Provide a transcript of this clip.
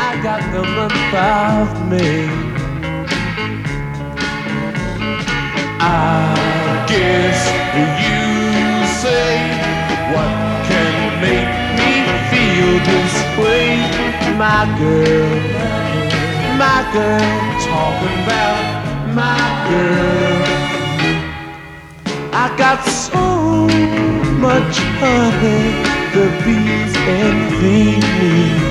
I got the month of May. I guess you say, what can make me feel this way? My girl, talking about my girl. I got so much honey, the bees envy me.